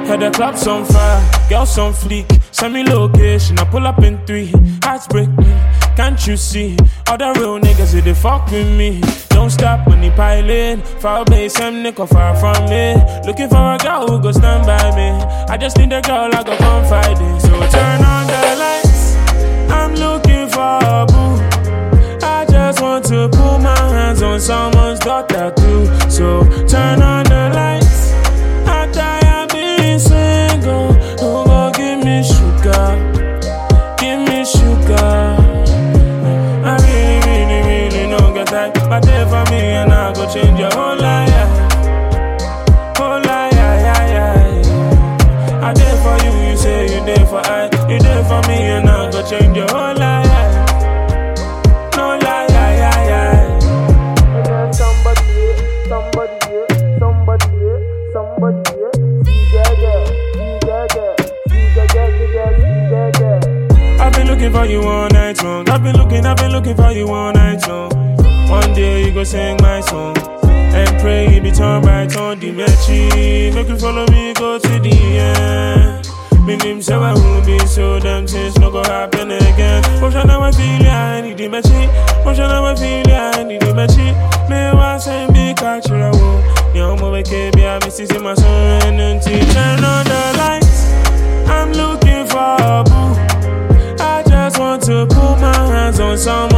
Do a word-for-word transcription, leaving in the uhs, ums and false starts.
Had the clubs on fire, girls on fleek. Send me location, I pull up in three. Hearts break me, can't you see? All the real niggas, they fuck with me. Don't stop money piling. Foul base, some nigga far from me. Looking for a girl who go stand by me. I just need a girl I go confide in. So turn on the lights, I'm looking for a boo. I just want to put my hands on someone's daughter too. So turn on the lights, I die being single. Who gon' give me sugar? Give me sugar. I really, really, really don't get that. But there for me and I go change your whole life. Whole life, yeah, yeah, yeah. I there for you, you say you there for I. You there for me and I go change your whole life. No lie, yeah, yeah, yeah. And then somebody here, somebody here, somebody here, somebody here. I've been looking for you all night long. I've been looking, I've been looking for you all night long. One day you go sing my song and pray you be turned right on the mechi. Make you follow me, go to the end. Me name say I won't be so damn things no go happen again. Motion I feel ya, I need the mechi. Motion I feel ya, I need the mechi. Me want say big culture wo. Yo mo wake be a miss see my son and turn on the lights. I'm looking for a boo. I just want to put my hands on someone.